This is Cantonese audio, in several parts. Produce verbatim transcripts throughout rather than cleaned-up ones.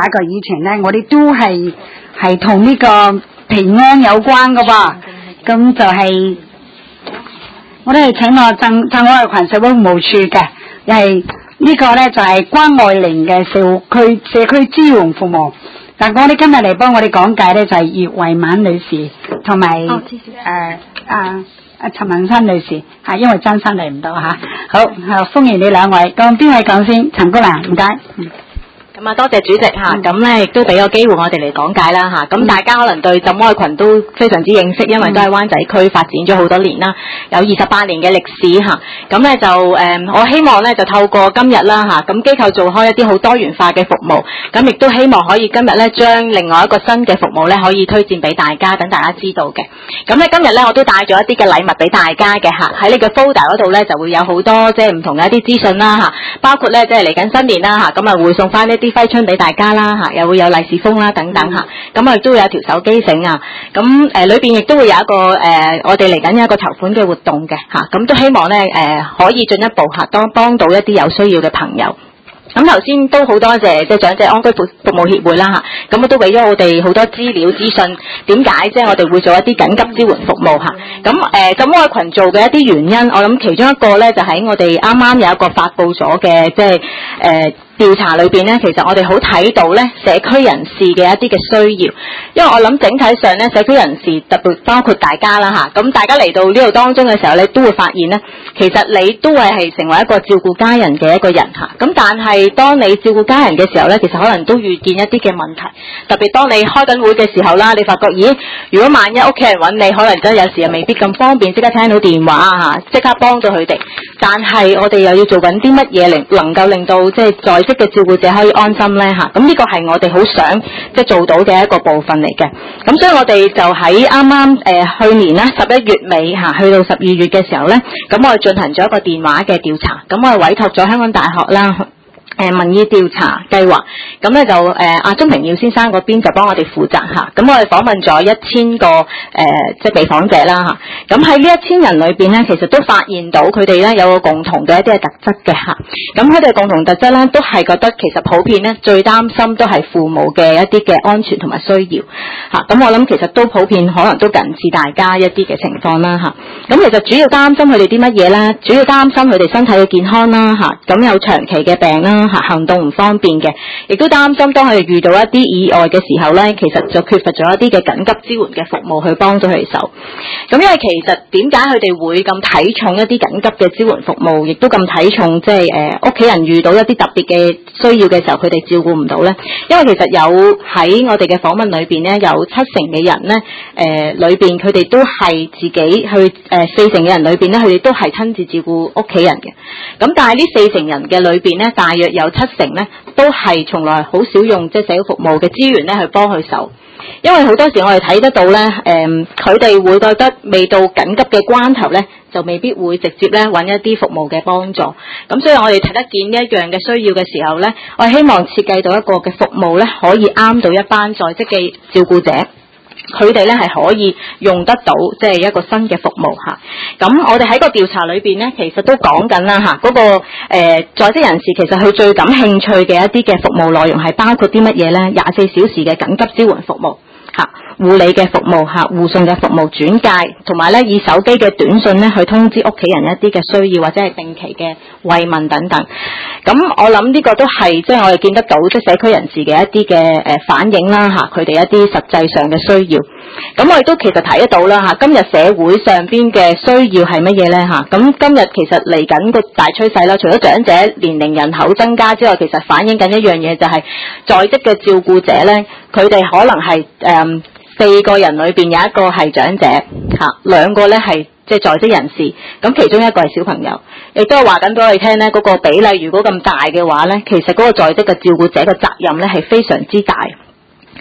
下一個議程咧，我哋都係係同呢個平安有關噶噃，咁就係、是、我哋係請我鎮鎮愛群社會服務處嘅，又係呢個咧就係、是、關愛寧嘅社區社區支援服務。但我哋今日嚟幫我哋講解咧就係葉慧敏女士同埋誒啊啊陳文新女士嚇，因為真心嚟唔到嚇。好，好歡迎你兩位，咁邊位講先？陳姑娘，唔該。嗯咁啊，多謝主席嚇，咁咧亦都俾個機會我哋嚟講解啦嚇。咁大家可能對浸愛群都非常之認識，因為都喺灣仔區發展咗好多年啦，有二十八年嘅歷史嚇。咁咧就誒、嗯，我希望咧就透過今日啦嚇，咁機構做開一啲好多元化嘅服務，咁亦都希望可以今日咧將另外一個新嘅服務咧可以推薦俾大家，等大家知道嘅。咁咧今日咧我都帶咗一啲嘅禮物俾大家嘅嚇，喺呢個 folder 嗰度咧就會有好多即係唔同嘅一啲資訊啦嚇，包括咧即係嚟緊新年啦嚇，咁啊會送翻一啲揮春俾大家啦嚇，又會有利是封啦等等嚇，咁啊亦都會有條手機繩啊，咁誒裏邊亦都會有一個誒、呃、我哋嚟緊有一個籌款嘅活動嘅嚇，咁都希望咧誒、呃、可以進一步嚇當幫到一啲有需要嘅朋友。咁頭先都好多謝即係長者安居服服務協會啦嚇，咁啊都俾咗我哋好多資料資訊，點解即係我哋會做一啲緊急支援服務嚇。咁誒浸愛群做嘅一啲原因，我諗其中一個咧就喺我哋啱啱有一個發布咗嘅即係誒。呃調查裏邊咧，其實我哋好睇到咧社區人士嘅一啲嘅需要，因為我諗整體上咧社區人士特別包括大家啦嚇，咁大家嚟到呢度當中嘅時候咧，都會發現咧，其實你都會係成為一個照顧家人嘅一個人嚇。咁但係當你照顧家人嘅時候咧，其實可能都遇見一啲嘅問題，特別當你開緊會嘅時候啦，你發覺咦，如果萬一屋企人揾你，可能真係有時又未必咁方便，即刻聽到電話啊嚇，即刻幫到佢哋。但係我哋又要做緊啲乜嘢令能夠令到即係在嘅照顧者可以安心咧嚇，咁呢個係我哋好想即係做到嘅一個部分嚟嘅。咁所以我哋就喺啱啱誒去年咧十一月尾嚇，去到十二月嘅時候咧，咁我哋進行咗一個電話嘅調查，咁我哋委託咗香港大學啦。誒民意調查計劃，咁咧就誒阿鍾平耀先生嗰邊就幫我哋負責嚇，咁我哋訪問咗一千個誒、呃、即係被訪者啦嚇，咁喺呢一千人裏邊咧，其實都發現到佢哋咧有個共同嘅一啲嘅特質嘅嚇，咁佢哋共同特質咧都係覺得其實普遍咧最擔心都係父母嘅一啲嘅安全同埋需要嚇，咁我諗其實都普遍可能都近似大家一啲嘅情況啦嚇，咁其實主要擔心佢哋啲乜嘢咧？主要擔心佢哋身體嘅健康啦嚇，咁有長期嘅病啦。行動唔方便嘅，亦都擔心當佢哋遇到一啲意外嘅時候咧，其實就缺乏咗一啲嘅緊急支援嘅服務去幫到佢哋手。咁因為其實點解佢哋會咁睇重一啲緊急嘅支援服務，亦都咁睇重即係誒屋企人遇到一啲特別嘅需要嘅時候，佢哋照顧唔到咧？因為其實有喺我哋嘅訪問裏邊咧，有七成嘅人咧，誒裏邊佢哋都係自己去誒、呃、四成嘅人裏邊咧，佢哋都係親自照顧屋企人嘅。咁但係呢四成人嘅裏邊咧，大約有七成咧，都係從來好少用即係社會服務嘅資源咧去幫佢手，因為好多時我哋睇得到咧，誒佢哋會覺得未到緊急嘅關頭咧，就未必會直接咧揾一啲服務嘅幫助。咁所以我哋睇得見呢一樣嘅需要嘅時候咧，我希望設計到一個嘅服務咧，可以啱到一班在職嘅照顧者。佢哋咧係可以用得到，即係一個新嘅服務嚇。咁我哋喺個調查裏邊咧，其實都講緊啦嚇，嗰個誒在職人士其實佢最感興趣嘅一啲嘅服務內容係包括啲乜嘢咧？廿四小時嘅緊急支援服務嚇，護理嘅服務嚇，護送嘅服務轉介，同埋咧以手機嘅短信咧去通知屋企人一啲嘅需要或者係定期嘅慰問等等。咁我諗呢個都係即係我哋見得到即係社區人士嘅一啲嘅誒反映啦嚇，佢哋一啲實際上嘅需要。咁我哋都其實睇得到啦嚇，今日社會上邊嘅需要係乜嘢咧嚇？咁今日其實嚟緊個大趨勢啦，除咗長者年齡人口增加之外，其實反映緊一樣嘢就係在職嘅照顧者咧，佢哋可能係誒、嗯、四個人裏邊有一個係長者嚇，兩個咧係即係在職人士，咁其中一個係小朋友，亦都係話緊俾我哋聽咧，嗰個比例如果咁大嘅話咧，其實嗰個在職嘅照顧者嘅責任咧係非常之大。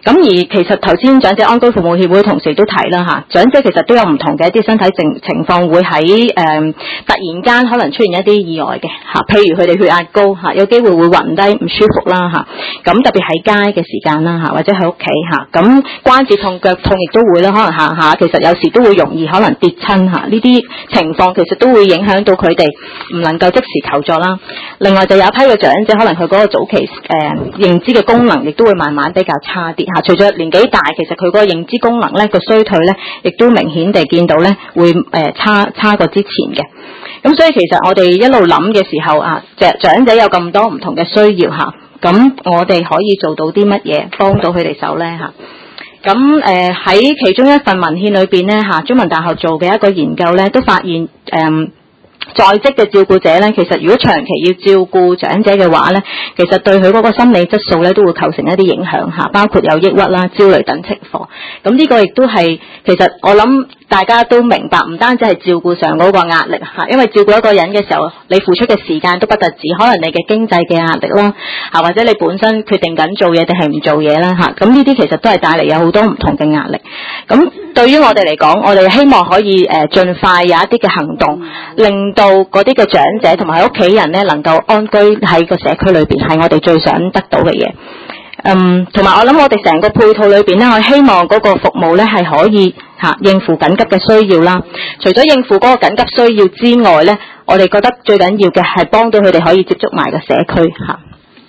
咁而其實頭先長者安居服務協會同事都提啦嚇，長者其實都有唔同嘅一啲身體情情況，會喺誒、呃、突然間可能出現一啲意外嘅嚇，譬如佢哋血壓高嚇，有機會會暈低唔舒服啦嚇。咁特別喺街嘅時間啦嚇，或者喺屋企嚇，咁關節痛、腳痛亦都會啦，可能行下其實有時都會容易可能跌親嚇，呢啲情況其實都會影響到佢哋唔能夠即時求助啦。另外就有一批嘅長者，可能佢嗰個早期誒、呃、認知嘅功能亦都會慢慢比較差啲嚇。除咗年紀大，其實佢嗰個認知功能咧個衰退咧，亦都明顯地見到咧會誒、呃、差差過之前嘅。咁所以其實我哋一路諗嘅時候啊，長長者有咁多唔同嘅需要嚇，咁我哋可以做到啲乜嘢幫到佢哋手咧嚇？咁誒喺其中一份文獻裏邊咧嚇，中文大學做嘅一個研究咧，都發現誒。呃在職嘅照顧者咧，其實如果長期要照顧長者嘅話咧，其實對佢嗰個心理質素咧都會構成一啲影響嚇，包括有抑鬱啦、焦慮等情況。咁呢個亦都係其實我諗大家都明白，唔單止係照顧上嗰個壓力嚇，因為照顧一個人嘅時候，你付出嘅時間都不特止，可能你嘅經濟嘅壓力啦嚇，或者你本身決定緊做嘢定係唔做嘢啦嚇，咁呢啲其實都係帶嚟有好多唔同嘅壓力。咁對於我哋嚟講，我哋希望可以誒盡快有一啲嘅行動，令到嗰啲嘅長者同埋屋企人咧能夠安居喺個社區裏邊，係我哋最想得到嘅嘢。嗯，同埋我諗我哋成個配套裏邊咧，我希望嗰個服務咧係可以嚇、啊、應付緊急嘅需要啦。除咗應付嗰個緊急需要之外咧，我哋覺得最緊要嘅係幫到佢哋可以接觸埋個社區嚇。啊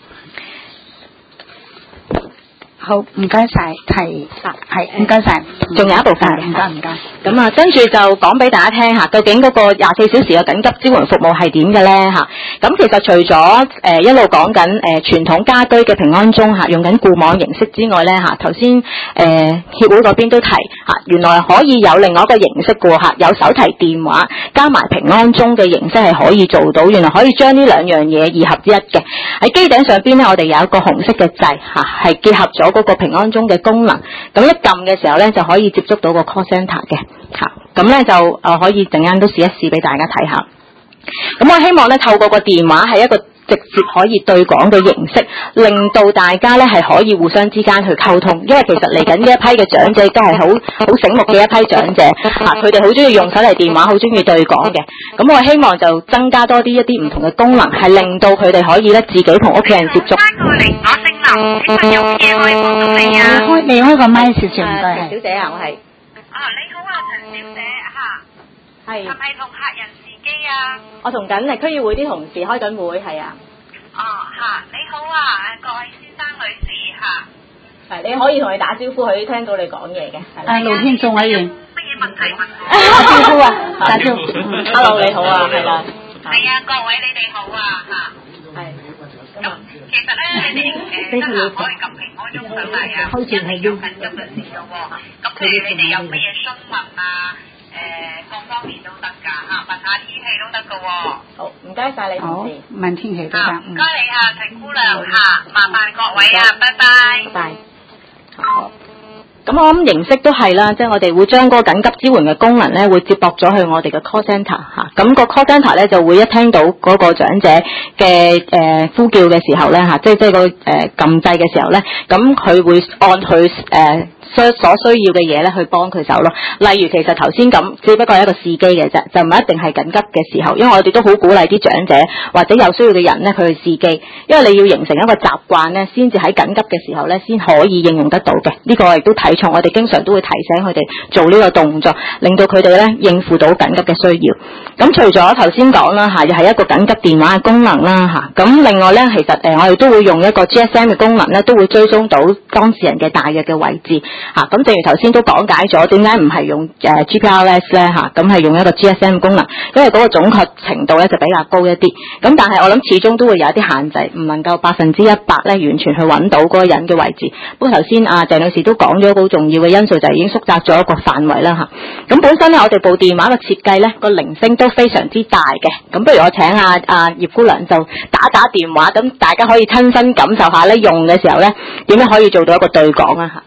好，唔該晒，提係唔該晒， 仲有一部分嘅， 唔該唔該。 咁啊，跟住就講俾大家聽嚇，究竟嗰個廿四小時嘅緊急支援服務係點嘅咧嚇？咁其實除咗誒、呃、一路講緊誒傳統家居嘅平安鐘嚇，用緊固網形式之外咧嚇，頭先誒協會嗰邊都提嚇，原來可以有另外一個形式嘅嚇，有手提電話加埋平安鐘嘅形式係可以做到，原來可以將呢兩樣嘢二合之一嘅。喺機頂上邊咧，我哋有一個紅色嘅掣嚇，係結合咗嗰個平安鐘嘅功能，咁一撳嘅時候咧就可以接觸到個 call centre 嘅嚇，咁咧就誒、呃、可以陣間都試一試俾大家睇下。咁我希望咧透過個電話係一個直接可以對講嘅形式，令到大家咧係可以互相之間去溝通。因為其實嚟緊呢一批嘅長者都係好好醒目嘅一批長者嚇，佢哋好中意用手提電話，好中意對講嘅。咁我希望就增加多啲一啲唔同嘅功能，係令到佢哋可以咧自己同屋企人接觸。 翻過嚟，我姓劉，請問有乜嘢可以幫到你啊？ 開你開個麥少少，唔該。 陳小姐啊，我係。 啊，你好啊，陳小姐嚇。 係。 係咪同客人試機啊？ 我同緊誒區議會啲同事開緊會，係啊。 哦嚇，你好啊，各位先生女士嚇。 係，你可以同佢打招呼，佢聽到你講嘢嘅。 啊，盧天眾委員。 乜嘢問題問我？ 打招呼啊，打招呼。 Hello，你好啊，係啦。 係啊，各位你哋好啊嚇。 係。 咁其實咧，你哋誒得閒可以撳平安鐘上嚟啊，一定有緊急嘅事嘅喎。咁譬如你哋有乜嘢詢問啊？誒、呃，各方面都得㗎嚇，問下天氣都得㗎喎。 好，唔該晒你同事。 問天氣都得。 唔該你嚇，陳姑娘嚇，麻煩各位啊，拜拜。 拜。好。咁我諗形式都係啦，即係我哋會將嗰個緊急支援嘅功能咧，會接駁咗去我哋嘅 call centre 嚇。咁個 call centre 咧就會一聽到嗰個長者嘅誒、呃、呼叫嘅時候咧嚇，即係即係個誒撳掣嘅時候咧，咁佢會按佢誒。呃所所需要嘅嘢咧，去幫佢手咯。例如，其實頭先咁，只不過係一個試機嘅啫，就唔一定係緊急嘅時候。因為我哋都好鼓勵啲長者或者有需要嘅人咧，佢去試機。因為你要形成一個習慣咧，先至喺緊急嘅時候咧，先可以應用得到嘅。呢、這個我亦都睇重，我哋經常都會提醒佢哋做呢個動作，令到佢哋咧應付到緊急嘅需要。咁除咗頭先講啦嚇，又係一個緊急電話嘅功能啦嚇。咁另外咧，其實誒、呃、我哋都會用一個 G S M 嘅功能咧，都會追蹤到當事人嘅大約嘅位置。嚇、啊，咁正如頭先都講解咗，點解唔係用誒、呃、G P R S 咧嚇？咁、啊、係用一個 G S M 功能，因為嗰個準確程度咧就比較高一啲。咁但係我諗始終都會有一啲限制，唔能夠百分之一百咧完全去揾到嗰個人嘅位置。不過頭先阿鄭女士都講咗好重要嘅因素，就係已經縮窄咗一個範圍啦嚇。咁、啊、本身咧，我哋部電話嘅設計咧個鈴聲都非常之大嘅。咁不如我請阿阿葉姑娘就打打電話，咁大家可以親身感受下咧用嘅時候咧點樣可以做到一個對講啊嚇。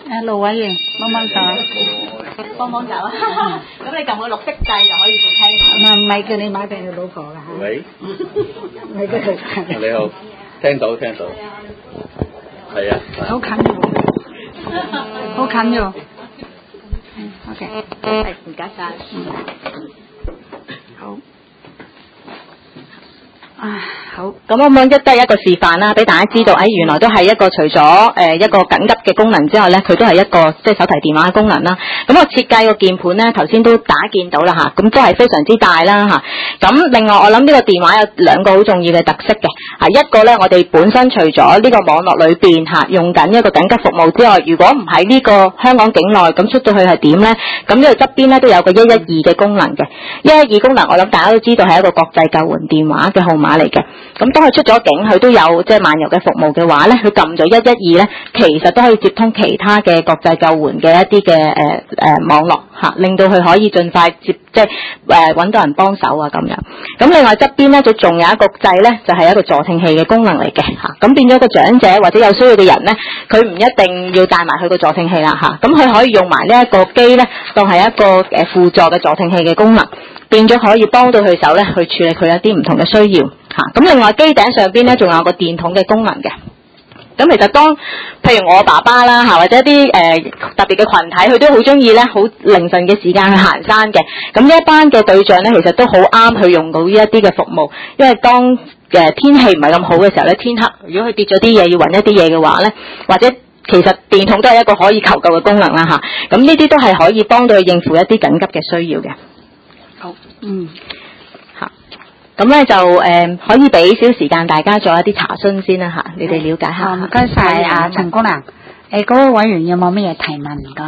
誒，盧委員幫幫手， 幫幫手啊！咁你撳個綠色掣就可以接聽。 唔係叫你買俾你老婆㗎嚇。 喂， 你嗰度你好，聽到聽到，係啊。 好近喎，好近喎。OK， 係唔該晒。 好。啊，好， 咁我咁一都係一個示範啦，俾大家知道，誒、哎、原來都係一個除咗誒、呃、一個緊急嘅功能之外咧，佢都係一個即係手提電話嘅功能啦。咁我設計個鍵盤咧，頭先都打見到啦嚇，咁都係非常之大啦嚇。咁另外我諗呢個電話有兩個好重要嘅特色嘅，啊一個咧我哋本身除咗呢個網絡裏邊嚇用緊一個緊急服務之外，如果唔喺呢個香港境內，咁出到去係點咧？咁呢度側邊咧都有個一一二嘅功能嘅，一一二功能我諗大家都知道係一個國際救援電話嘅號碼嚟嘅。咁當佢出咗境，佢都有即係漫遊嘅服務嘅話咧，佢撳咗一一二咧，其實都可以接通其他嘅國際救援嘅一啲嘅誒誒網絡嚇，令到佢可以盡快接即係誒揾到人幫手啊咁樣。咁另外側邊咧，就仲有一個掣咧，就係、是、一個助聽器嘅功能嚟嘅嚇。咁變咗個長者或者有需要嘅人咧，佢唔一定要帶埋佢個助聽器啦嚇。咁佢可以用埋呢一個機咧，當係一個誒輔助嘅助聽器嘅功能。變咗可以幫到佢手咧，去處理佢一啲唔同嘅需要嚇。咁另外機頂上邊咧，仲有個電筒嘅功能嘅。咁其實當譬如我爸爸啦嚇，或者一啲誒、呃、特別嘅群體，佢都好中意咧，好凌晨嘅時間去行山嘅。咁呢一班嘅對象咧，其實都好啱去用到呢一啲嘅服務，因為當誒、呃、天氣唔係咁好嘅時候咧，天黑，如果佢跌咗啲嘢要揾一啲嘢嘅話咧，或者其實電筒都係一個可以求救嘅功能啦嚇。咁呢啲都係可以幫到佢應付一啲緊急嘅需要嘅。 好，嗯， 嚇，咁咧就誒、呃、可以俾少時間大家做一啲查詢先啦嚇，你哋了解下。 唔該晒啊，陳姑娘。誒，嗰位委員有冇咩嘢提問？唔該。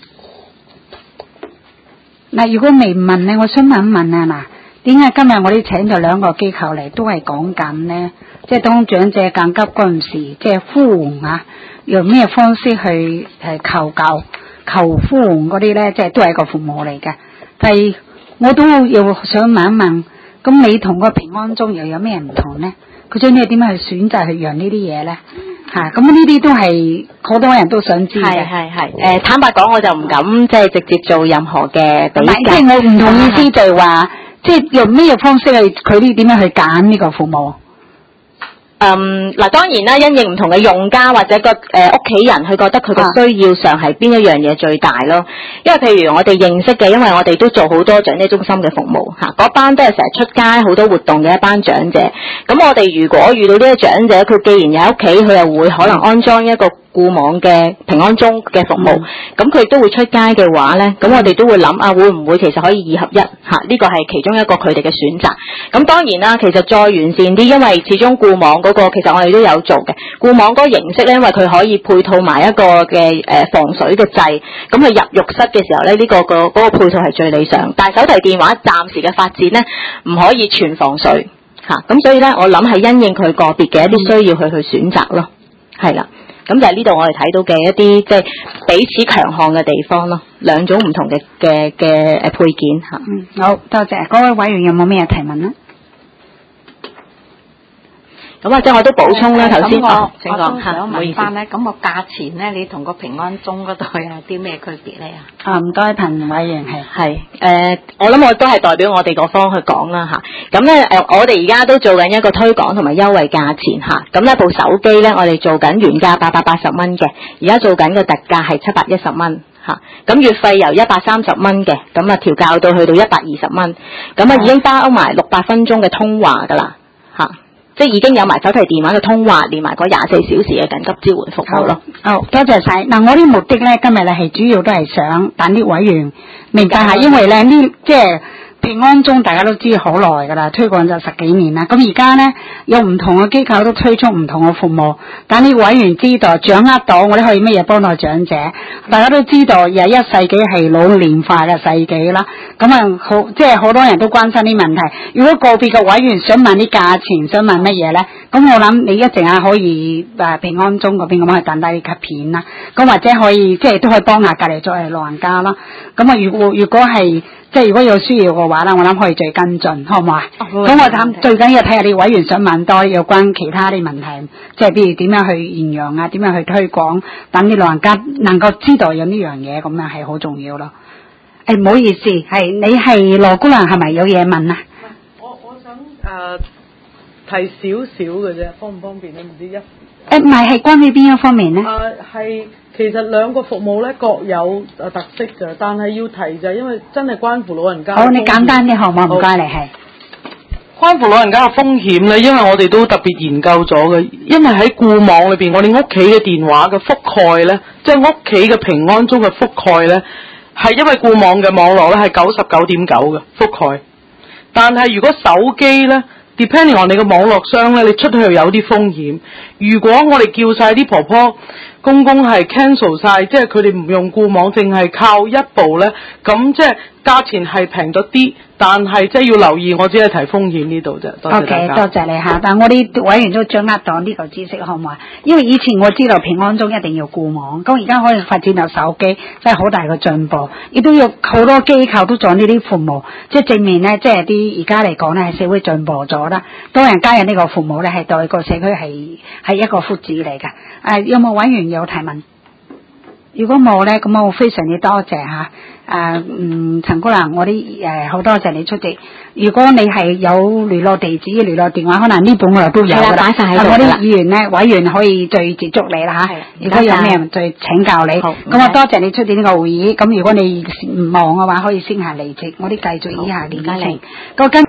嗱，如果未問咧，我想問一問啊，嗱，點解今日我哋請咗兩個機構嚟，都係講緊咧，即係當長者緊急嗰陣時，即係呼喚啊，用咩方式去誒求救、求呼喚嗰啲咧，即係都係一個服務嚟嘅，但係我都又想問一問，咁你同個平安鐘又有咩唔同咧？佢將呢點樣去選擇去讓呢啲嘢咧？嚇、啊，咁呢啲都係好多人都想知嘅。 係係係。誒，坦白講，我就唔敢即係直接做任何嘅比較。 即係我唔同意思就係話，即係用咩方式去佢呢點樣去揀呢個服務？ 嗯，嗱當然啦，因應唔同嘅用家或者個誒屋企人，佢覺得佢個需要上係邊一樣嘢最大咯。因為譬如我哋認識嘅，因為我哋都做好多長者中心嘅服務嚇，嗰班都係成日出街好多活動嘅一班長者。咁我哋如果遇到呢啲長者，佢既然有屋企，佢又會可能安裝一個固網嘅平安鐘嘅服務，咁佢都會出街嘅話咧，咁我哋都會諗啊，會唔會其實可以二合一嚇？呢個係其中一個佢哋嘅選擇。咁當然啦，其實再完善啲，因為始終固網嗰個其實我哋都有做嘅。固網嗰個形式咧，因為佢可以配套埋一個嘅誒防水嘅掣，咁佢入浴室嘅時候咧，呢個個嗰個配套係最理想。但係手提電話暫時嘅發展咧，唔可以全防水嚇，咁所以咧，我諗係因應佢個別嘅一啲需要去去選擇咯，係啦。咁就係呢度我哋睇到嘅一啲即係彼此強項嘅地方咯，兩種唔同嘅嘅嘅誒配件嚇。 嗯，好多謝。嗰位委員有冇咩提問咧？ 咁啊，即係我都補充啦，頭先我請講嚇， 想唔好意思。 問翻咧，咁個價錢咧，你同個平安鐘嗰度有啲咩區別咧？ 啊，唔該，彭委員係。 係誒、呃，我諗我都係代表我哋嗰方去講啦嚇。咁咧誒，我哋而家都做緊一個推廣同埋優惠價錢嚇。咁呢部手機咧，我哋做緊原價八百八十蚊嘅，而家做緊嘅特價係七百一十蚊嚇。咁月費由一百三十蚊嘅，咁啊調校到去到一百二十蚊，咁啊已經包埋六百分鐘嘅通話㗎啦嚇。即係已經有埋手提電話嘅通話，連埋嗰廿四小時嘅緊急支援服務咯。 好，多謝晒。嗱，我啲目的咧，今日咧係主要都係想等啲委員明白下，因為咧呢即係平安鐘大家都知好耐㗎啦，推廣咗十幾年啦。咁而家咧有唔同嘅機構都推出唔同嘅服務，等啲委員知道、掌握到我哋可以乜嘢幫到長者。大家都知道廿一世紀係老年化嘅世紀啦，咁啊好即係好多人都關心啲問題。如果個別嘅委員想問啲價錢，想問乜嘢咧，咁我諗你一陣間可以誒平安鐘嗰邊咁去等低啲卡片啦，咁或者可以即係都可以幫下隔離作為老人家啦。咁啊，如果如果係即係如果有需要嘅話啦，我諗可以再跟進，好唔好啊？咁、 哦、 我諗最緊要睇下你委員想問多有關其他啲問題，即係譬如點樣去宣揚啊，點樣去推廣，等啲老人家能夠知道有呢樣嘢，咁樣係好重要咯。誒、哎，唔好意思，係你係羅姑娘，係咪有嘢問啊？ 我我想誒、呃、提少少嘅啫，方唔方便咧？唔知一誒唔係係關於邊一方面咧？ 誒係、呃、其實兩個服務咧各有誒特色嘅，但係要提就係因為真係關乎老人家。 好，你簡單啲好唔好？唔該你係。 關乎老人家嘅風險咧，因為我哋都特別研究咗嘅，因為喺固網裏邊，我哋屋企嘅電話嘅覆蓋咧，即係屋企嘅平安鐘嘅覆蓋咧。係因為固網嘅網絡咧係九十九點九嘅覆蓋，但係如果手機咧 ，depending on 你嘅網絡商咧，你出去有啲風險。如果我哋叫晒啲婆婆公公係 cancel 晒，即係佢哋唔用固網，淨係靠一部咧，咁即係價錢係平咗啲，但係即係要留意，我只係提風險呢度啫。多謝大家。 OK， 多謝你嚇。但係我哋委員都掌握到呢個知識，好唔好啊？因為以前我知道平安鐘一定要固網，咁而家可以發展到手機，真係好大個進步。亦都有好多機構都做呢啲服務，即係正面咧，即係啲而家嚟講咧，係社會進步咗啦。多人加入呢個服務咧，係對個社區係係一個福祉嚟㗎。誒、呃，有冇委員有提問？如果冇咧，咁我非常之多謝嚇。誒、啊，嗯，陳姑娘，我啲誒好多謝你出席。如果你係有聯絡地址、聯絡電話，可能呢本我都有㗎啦。擺曬喺度。我啲議員咧、委員可以再接觸你啦嚇。如果有咩再請教你。好。咁我多謝你出席呢個會議。咁如果你唔忙嘅話，可以先下離席。我啲繼續以下嘅議程。個跟。